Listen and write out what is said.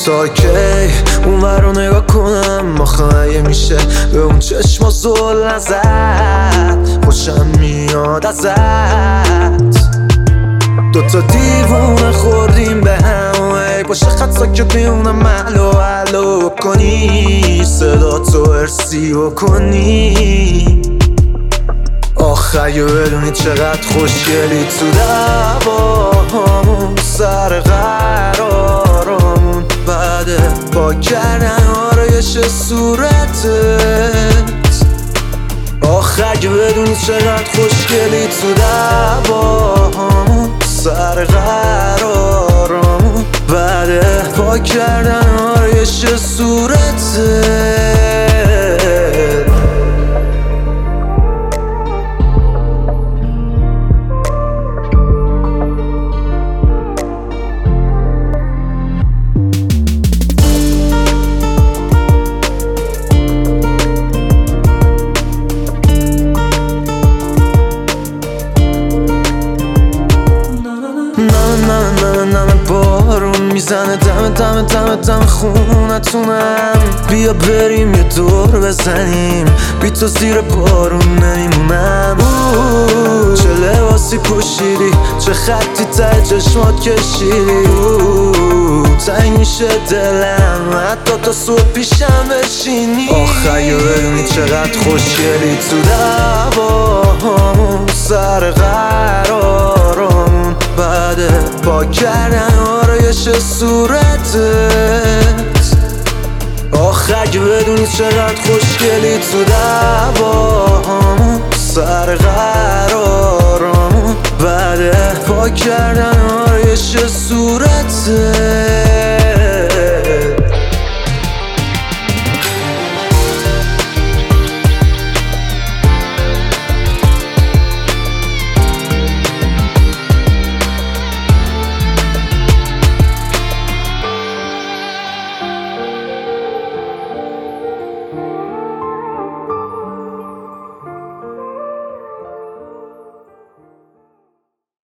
تا کی اون رو نگاه کنم؟ آخه اگه میشه به اون چشما زل نزد، خوشم میاد ازت. دوتا دیوونه خوردیم به هم، ای باشه خطا که بیونم علو کنی، صدا تو ارسی بکنی. آخه اگه بدونی چقدر خوشگلی تو دعوامون، سر قرارمون بعد با کردن آرایش صورتت. آخه اگه بدونی چقدر خوشگلی تو دعوامون، سر قرارمون بعد با کردن آرایش صورتت. نمه بارون میزنه دم خونتونم، بیا بریم یه دور بزنیم، بی تو زیر بارون نمیمونم. چه لباسی پوشیدی، چه خطی ته چشمات کشیدی، تنگ میشه دلم حتی تا صبح پیشم بشینی. آخه اگه بدونی چقدر خوشگلی تو دعوامون، سر قرارمون بعد با کردن آرایش صورتت. آخه اگه بدونی چقدر خوشگلی تو دعوامون، سر قرارمون بعد با کردن آرایش صورتت.